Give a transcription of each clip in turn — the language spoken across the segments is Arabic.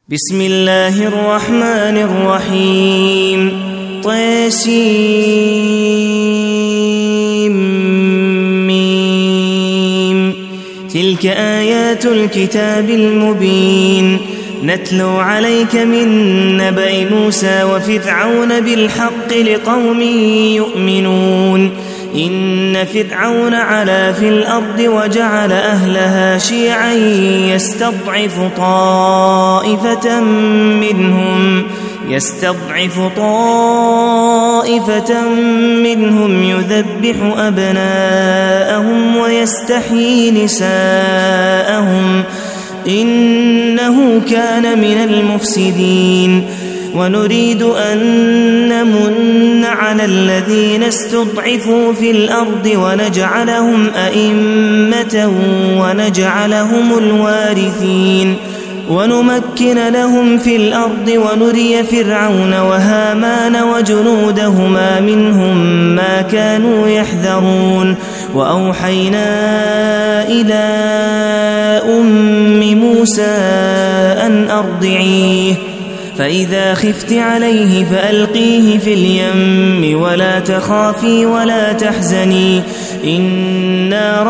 بسم الله الرحمن الرحيم طسيم تلك آيات الكتاب المبين نتلو عليك من نبأ موسى وفرعون بالحق لقوم يؤمنون إن فرعون علا في الأرض وجعل أهلها شيعا يستضعف طائفة منهم يذبح أبناءهم ويستحيي نساءهم إنه كان من المفسدين ونريد أن نمن على الذين استضعفوا في الأرض ونجعلهم أئمة ونجعلهم الوارثين ونمكن لهم في الأرض ونري فرعون وهامان وجنودهما منهم ما كانوا يحذرون وأوحينا إلى أم موسى أن أرضعيه فإذا خفت عليه فألقيه في اليم ولا تخافي ولا تحزني إنا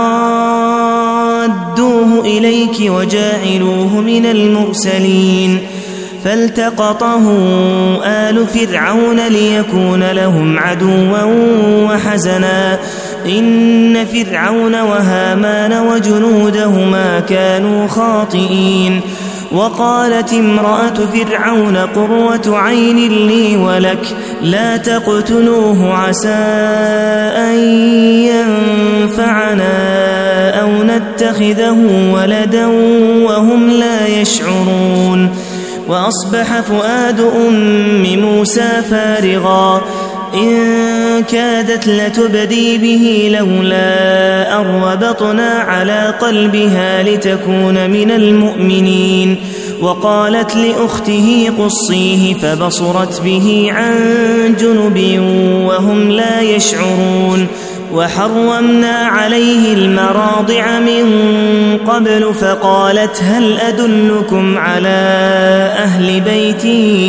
رادوه إليك وجاعلوه من المرسلين فالتقطه آل فرعون ليكون لهم عدوا وحزنا إن فرعون وهامان وجنودهما كانوا خاطئين وقالت امرأة فرعون قرة عين لي ولك لا تقتلوه عسى أن ينفعنا أو نتخذه ولدا وهم لا يشعرون وأصبح فؤاد أم موسى فارغا إن كادت لتبدي به لولا أن ربطنا على قلبها لتكون من المؤمنين وقالت لأخته قصيه فبصرت به عن جنب وهم لا يشعرون وحرمنا عليه المراضع من قبل فقالت هل أدلكم على أهل بيت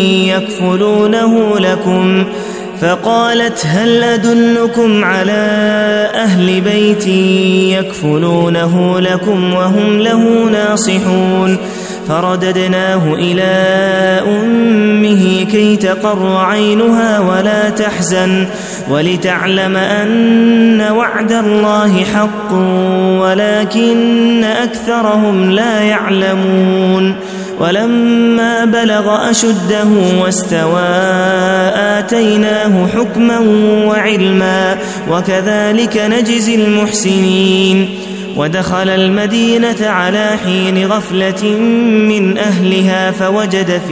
يكفلونه لكم وهم له ناصحون فرددناه إلى أمه كي تقر عينها ولا تحزن ولتعلم أن وعد الله حق ولكن أكثرهم لا يعلمون ولما بلغ أشده واستوى آتيناه حكما وعلما وكذلك نجزي المحسنين ودخل المدينة على حين غفلة من أهلها فوجد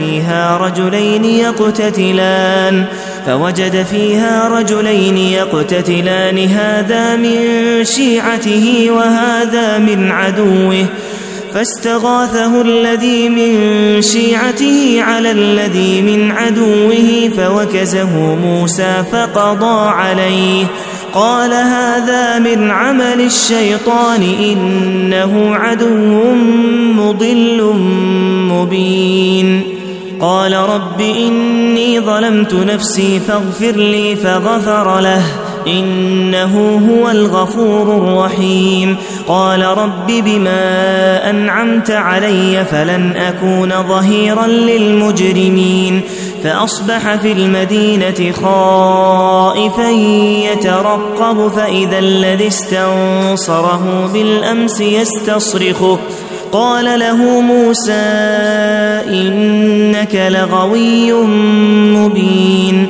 فيها رجلين يقتتلان هذا من شيعته وهذا من عدوه فاستغاثه الذي من شيعته على الذي من عدوه فوكزه موسى فقضى عليه قال هذا من عمل الشيطان إنه عدو مضل مبين قال رب إني ظلمت نفسي فاغفر لي فغفر له إنه هو الغفور الرحيم قال رب بما أنعمت علي فلن أكون ظهيرا للمجرمين فأصبح في المدينة خائفا يترقب فإذا الذي استنصره بالأمس يستصرخه قال له موسى إنك لغوي مبين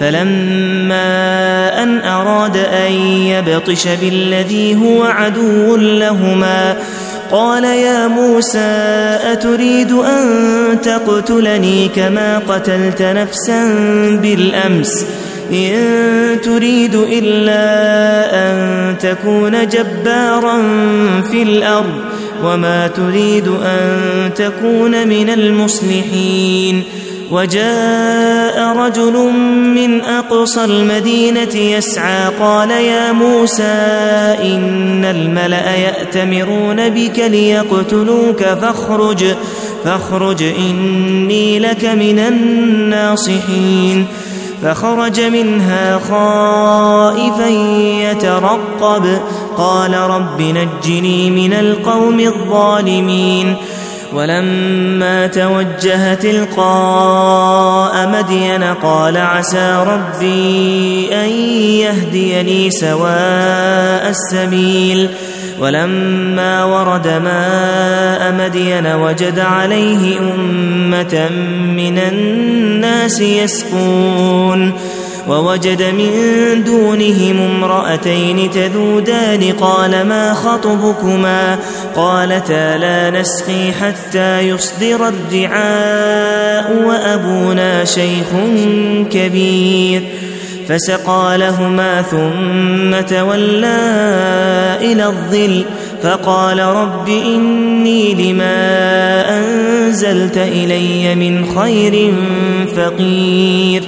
فلما أن أراد أن يبطش بالذي هو عدو لهما قال يا موسى أتريد أن تقتلني كما قتلت نفسا بالأمس إن تريد إلا أن تكون جبارا في الأرض وما تريد أن تكون من المصلحين وجاء رجل من أقصى المدينة يسعى قال يا موسى إن الملأ يأتمرون بك ليقتلوك فاخرج إني لك من الناصحين. فخرج منها خائفا يترقب قال رب نجني من القوم الظالمين. ولما توجه تلقاء مدين قال عسى ربي أن يهديني سواء السبيل. ولما ورد ماء مدين وجد عليه أمة من الناس يسقون ووجد من دونهم امرأتين تذودان قال ما خطبكما قالتا لا نسقي حتى يصدر الرعاء وأبونا شيخ كبير. فسقى لهما ثم تولى إلى الظل فقال رب إني لما أنزلت إلي من خير فقير.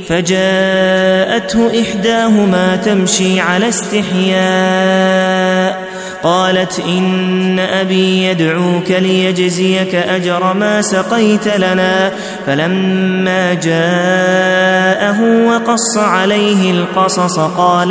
فجاءته إحداهما تمشي على استحياء قالت إن أبي يدعوك ليجزيك أجر ما سقيت لنا. فلما جاءه وقص عليه القصص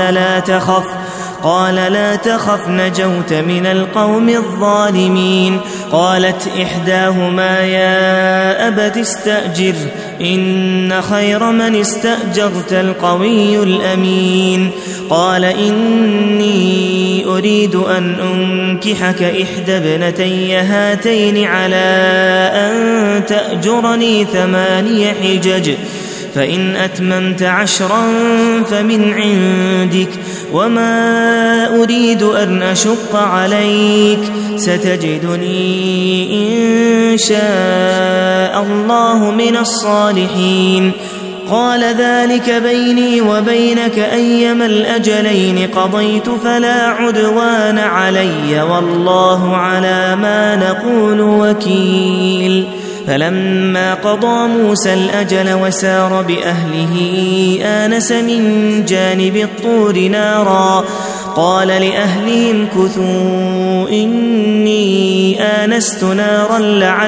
قال لا تخف نجوت من القوم الظالمين. قالت إحداهما يا أبت استأجر إن خير من استأجرت القوي الأمين. قال إني أريد أن أنكحك إحدى ابنتي هاتين على أن تأجرني 8 حجج فإن أتممت 10 فمن عندك وما أريد أن أشق عليك ستجدني إن شاء الله من الصالحين. قال ذلك بيني وبينك أيما الأجلين قضيت فلا عدوان علي والله على ما نقول وكيل. فلما قضى موسى الأجل وسار بأهله آنس من جانب الطور نارا قال لأهلهم كثوا إني آنست نارا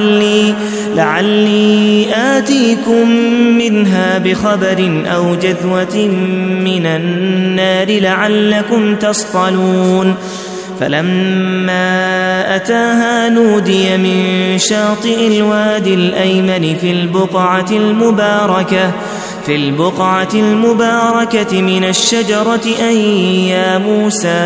لعلي آتيكم منها بخبر أو جذوة من النار لعلكم تصطلون. فلما أتاها نودي من شاطئ الوادي الأيمن في البقعة المباركة من الشجرة أن يا موسى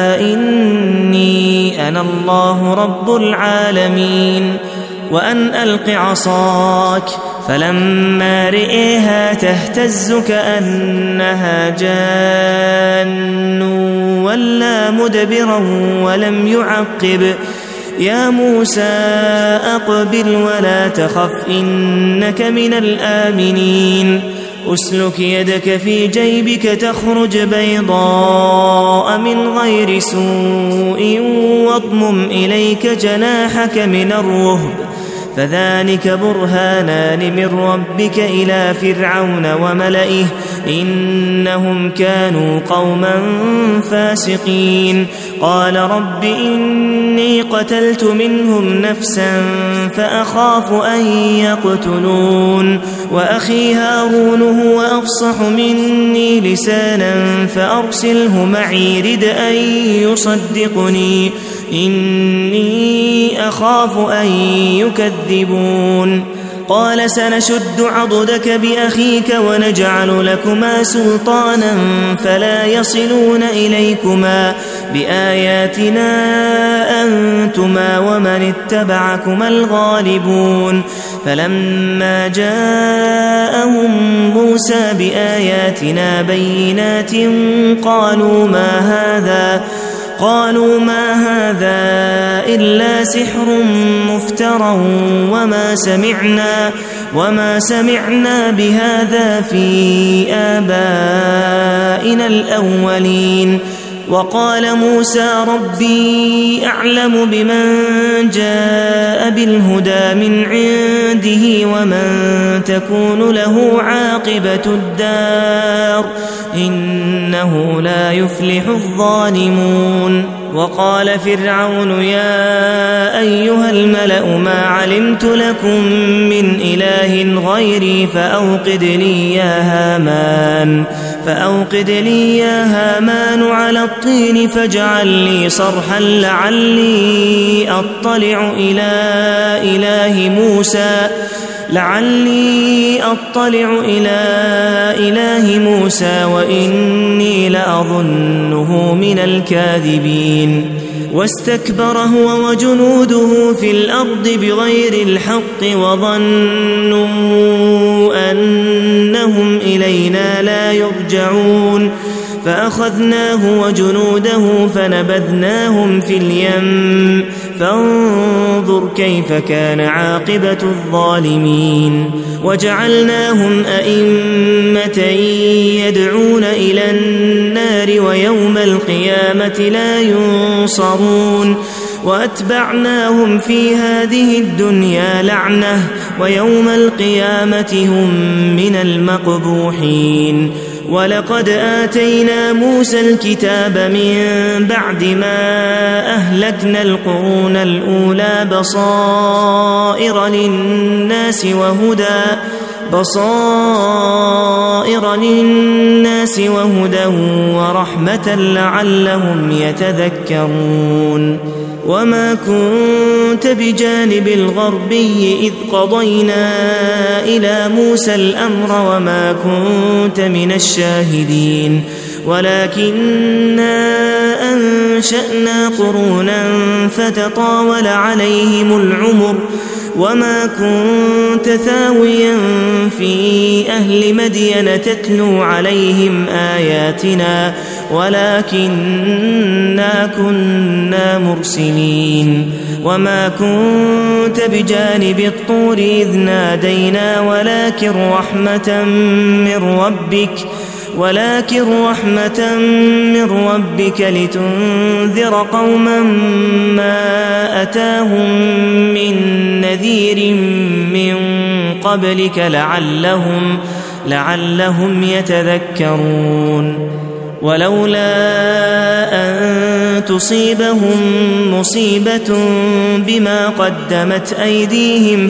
إني أنا الله رب العالمين وأن ألق عصاك. فلما رئيها تهتز كأنها جان ولا مدبرا ولم يعقب. يا موسى أقبل ولا تخف إنك من الآمنين. أسلك يدك في جيبك تخرج بيضاء من غير سوء واضمم إليك جناحك من الرهب فذلك برهانان من ربك إلى فرعون وملئه إنهم كانوا قوما فاسقين. قال رب إني قتلت منهم نفسا فأخاف أن يقتلون وأخي هارون هو أفصح مني لسانا فأرسله معي رد أن يصدقني إني أخاف أن يكذبون. قال سنشد عضدك بأخيك ونجعل لكما سلطانا فلا يصلون إليكما بآياتنا أنتما ومن اتبعكما الغالبون. فلما جاءهم موسى بآياتنا بينات قالوا ما هذا إلا سحر مفترى وما سمعنا بهذا في آبائنا الأولين. وقال موسى ربي أعلم بمن جاء بالهدى من عنده ومن تكون له عاقبة الدار إنه لا يفلح الظالمون. وقال فرعون يا أيها الملأ ما علمت لكم من إله غيري فأوقد لي يا هامان على الطين فاجعل لي صرحا لعلي أطلع إلى إله موسى وإني لأظنه من الكاذبين واستكبر هو وجنوده في الأرض بغير الحق وظنوا أنهم إلينا لا يرجعون فأخذناه وجنوده فنبذناهم في اليم فانظر كيف كان عاقبة الظالمين وجعلناهم أئمة يدعون إلى النار ويوم القيامة لا ينصرون وأتبعناهم في هذه الدنيا لعنة ويوم القيامة هم من المقبوحين ولقد آتينا موسى الكتاب من بعد ما أهلكنا القرون الأولى بصائر للناس وهدى ورحمة لعلهم يتذكرون وما كنت بجانب الغربي إذ قضينا إلى موسى الأمر وما كنت من الشاهدين ولكننا أنشأنا قرونا فتطاول عليهم العمر وما كنت ثاويا في أهل مدين تتلو عليهم آياتنا ولكننا كنا مرسلين وما كنت بجانب الطور إذ نادينا ولكن رحمة من ربك لتنذر قوما ما أتاهم من نذير من قبلك لعلهم يتذكرون ولولا أن تصيبهم مصيبة بما قدمت أيديهم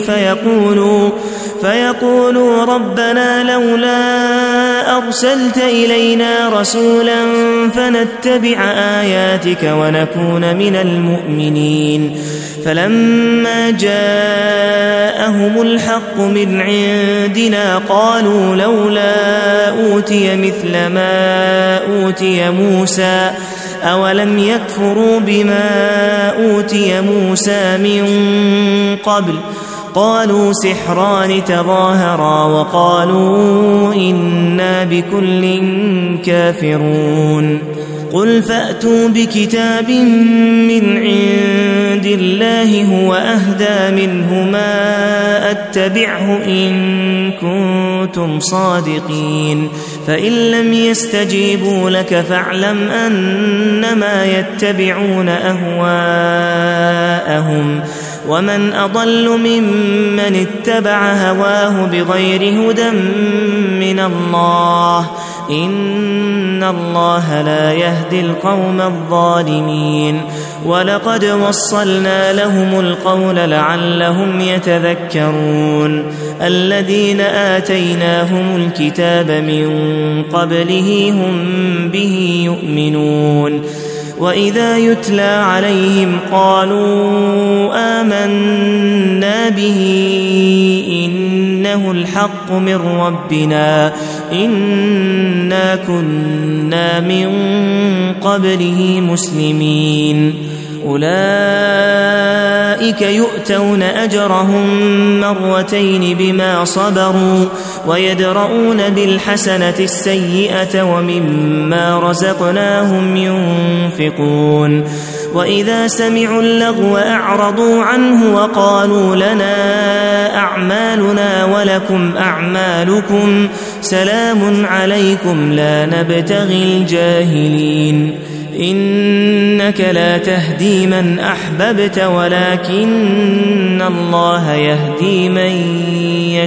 فيقولوا ربنا لولا أرسلت إلينا رسولا فنتبع آياتك ونكون من المؤمنين فلما جاءهم الحق من عندنا قالوا لولا أوتي مثل ما أوتي موسى أولم يكفروا بما أوتي موسى من قبل قالوا سحران تظاهرا وقالوا إنا بكل كافرون قل فأتوا بكتاب من عند الله هو أهدى منه ما أتبعه إن كنتم صادقين فإن لم يستجيبوا لك فاعلم أنما يتبعون أهواءهم ومن أضل ممن اتبع هواه بغير هدى من الله إن الله لا يهدي القوم الظالمين ولقد وصلنا لهم القول لعلهم يتذكرون الذين آتيناهم الكتاب من قبله هم به يؤمنون وإذا يتلى عليهم قالوا آمنا به إنه الحق من ربنا إنا كنا من قبله مسلمين أولئك يؤتون أجرهم مرتين بما صبروا ويدرؤون بالحسنة السيئة ومما رزقناهم ينفقون وإذا سمعوا اللغو أعرضوا عنه وقالوا لنا أعمالنا ولكم أعمالكم سلام عليكم لا نبتغي الجاهلين إنك لا تهدي من أحببت ولكن الله يهدي من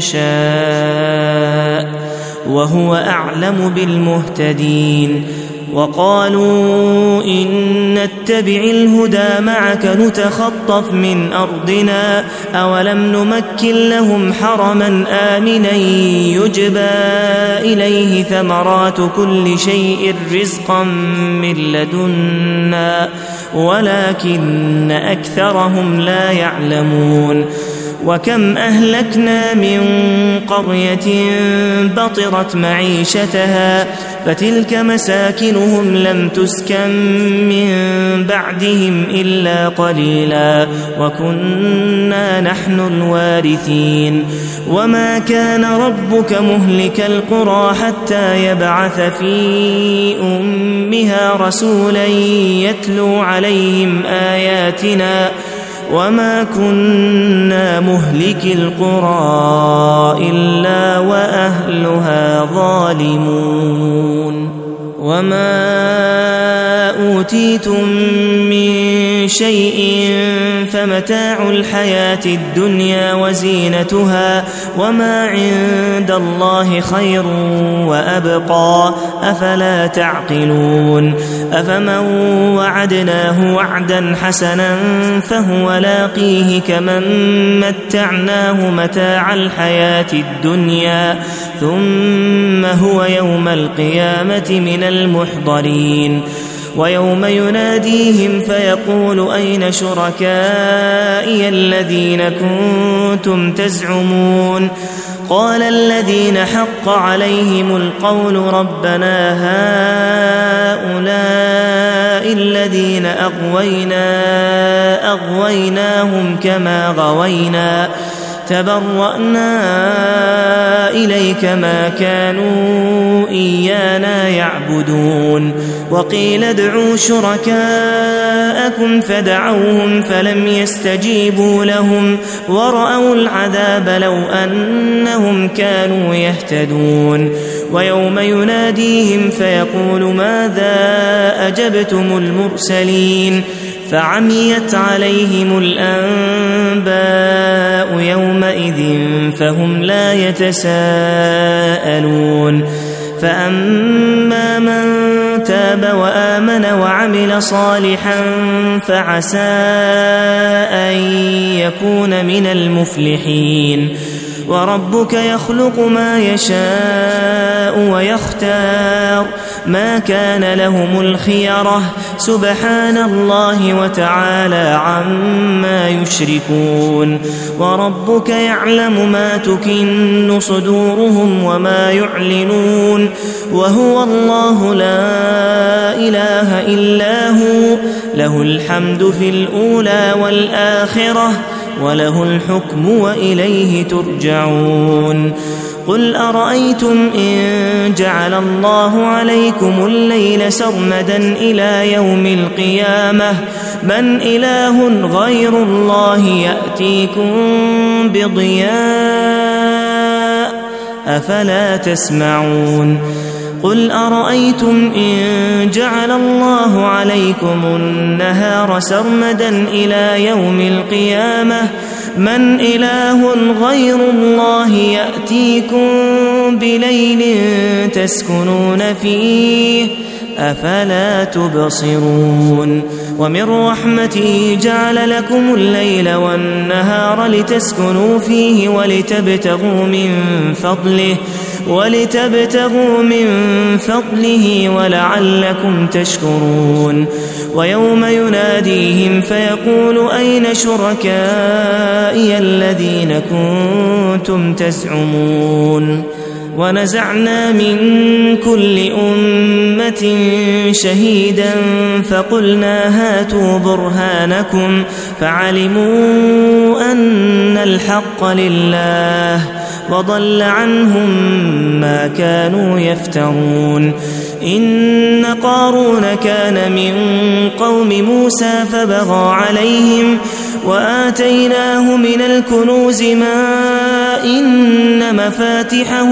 يشاء وهو أعلم بالمهتدين وقالوا إن نتبع الهدى معك نتخطف من أرضنا أولم نمكن لهم حرما آمنا يجبى إليه ثمرات كل شيء رزقا من لدنا ولكن أكثرهم لا يعلمون وكم أهلكنا من قرية بطرت معيشتها فتلك مساكنهم لم تسكن من بعدهم إلا قليلا وكنا نحن الوارثين وما كان ربك مهلك القرى حتى يبعث في أمها رسولا يتلو عليهم آياتنا وما كنا مهلك القرى إلا وأهلها ظالمون وما أوتيتم من شيء فمتاع الحياة الدنيا وزينتها وما عند الله خير وأبقى أفلا تعقلون أفمن وعدناه وعدا حسنا فهو لاقيه كمن متعناه متاع الحياة الدنيا ثم هو يوم القيامة من المحضرين ويوم يناديهم فيقول أين شركائي الذين كنتم تزعمون قال الذين حق عليهم القول ربنا هؤلاء الذين أغويناهم كما غوينا تبرأنا إليك ما كانوا إيانا يعبدون وقيل ادعوا شركاءكم فدعوهم فلم يستجيبوا لهم ورأوا العذاب لو أنهم كانوا يهتدون ويوم يناديهم فيقول ماذا أجبتم المرسلين فعميت عليهم الأنباء يومئذ فهم لا يتساءلون فأما من تاب وآمن وعمل صالحا فعسى أن يكون من المفلحين وربك يخلق ما يشاء ويختار ما كان لهم الخيرة سبحان الله وتعالى عما يشركون وربك يعلم ما تكن صدورهم وما يعلنون وهو الله لا إله إلا هو له الحمد في الأولى والآخرة وله الحكم وإليه ترجعون قل أرأيتم إن جعل الله عليكم الليل سرمدا إلى يوم القيامة من إله غير الله يأتيكم بضياء أفلا تسمعون قل أرأيتم إن جعل الله عليكم النهار سرمدا إلى يوم القيامة من إله غير الله يأتيكم بليل تسكنون فيه أفلا تبصرون ومن رحمته جعل لكم الليل والنهار لتسكنوا فيه ولتبتغوا من فضله ولعلكم تشكرون ويوم يناديهم فيقول أين شركائي الذين كنتم تزعمون ونزعنا من كل أمة شهيدا فقلنا هاتوا برهانكم فعلموا أن الحق لله وضل عنهم ما كانوا يفترون إن قارون كان من قوم موسى فبغى عليهم وآتيناه من الكنوز ما إن مفاتحه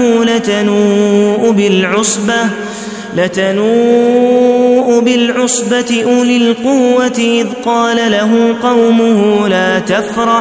لتنوء بالعصبة أولي القوة إذ قال له قومه لا تفرح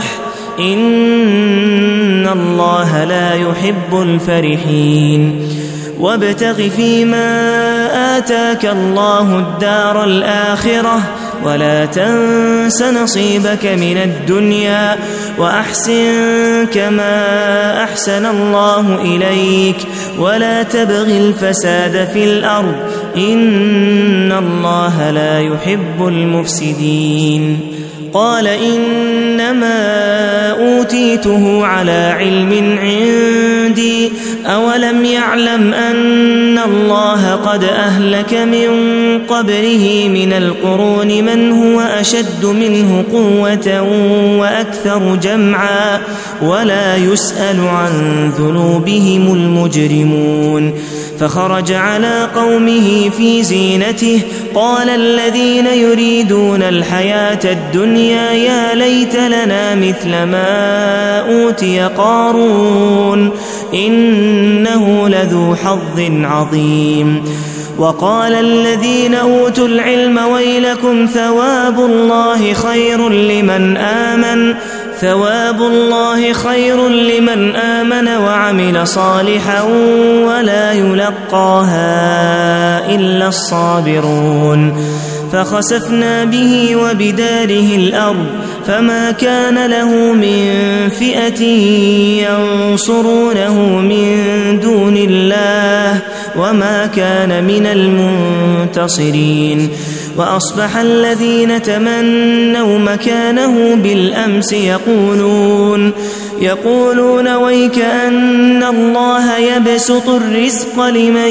إن الله لا يحب الفرحين وابتغ فيما آتاك الله الدار الآخرة ولا تنس نصيبك من الدنيا وأحسن كما أحسن الله إليك ولا تبغ الفساد في الأرض إن الله لا يحب المفسدين. قال إنما أوتيته على علم عندي أولم يعلم أن الله قد أهلك من قبله من القرون من هو أشد منه قوة وأكثر جمعا ولا يسأل عن ذنوبهم المجرمون. فخرج على قومه في زينته قال الذين يريدون الحياة الدنيا يا ليت لنا مثل ما أوتي قارون إنه لذو حظ عظيم. وقال الذين أوتوا العلم ويلكم ثواب الله خير لمن آمن وعمل صالحا ولا يلقاها إلا الصابرون. فخسفنا به وبداره الأرض فما كان له من فئة ينصرونه من دون الله وما كان من المنتصرين. وأصبح الذين تمنوا مكانه بالأمس يقولون ويك أن الله يبسط الرزق لمن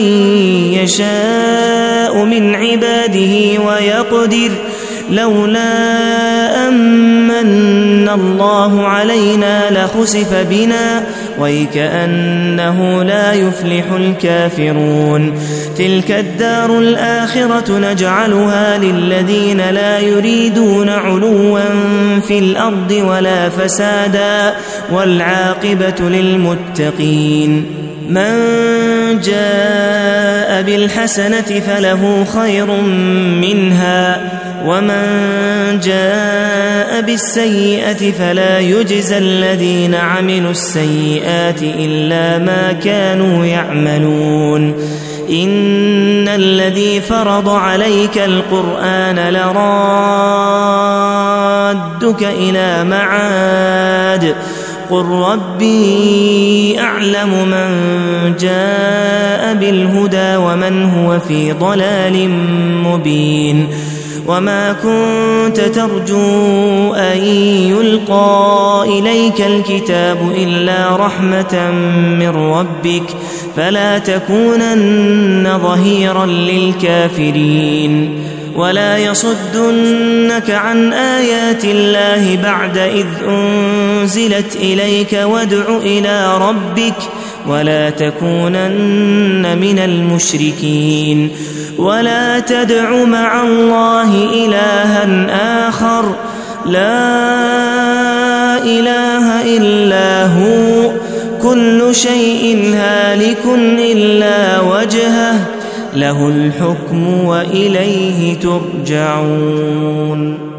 يشاء من عباده ويقدر لولا أمن الله علينا لخسف بنا ويكأنه لا يفلح الكافرون. تلك الدار الآخرة نجعلها للذين لا يريدون علوا في الأرض ولا فسادا والعاقبة للمتقين. من جاء بالحسنة فله خير منها ومن جاء بالسيئة فلا يجزى الذين عملوا السيئات إلا ما كانوا يعملون. إن الذي فرض عليك القرآن لرادك إلى معاد قل ربي أعلم من جاء بالهدى ومن هو في ضلال مبين. وما كنت ترجو أن يلقى إليك الكتاب إلا رحمة من ربك فلا تكونن ظهيرا للكافرين. ولا يصدنك عن آيات الله بعد إذ أنزلت إليك وادع إلى ربك ولا تكونن من المشركين. ولا تدع مع الله إلها آخر لا إله إلا هو كل شيء هالك إلا وجهه له الحكم وإليه ترجعون.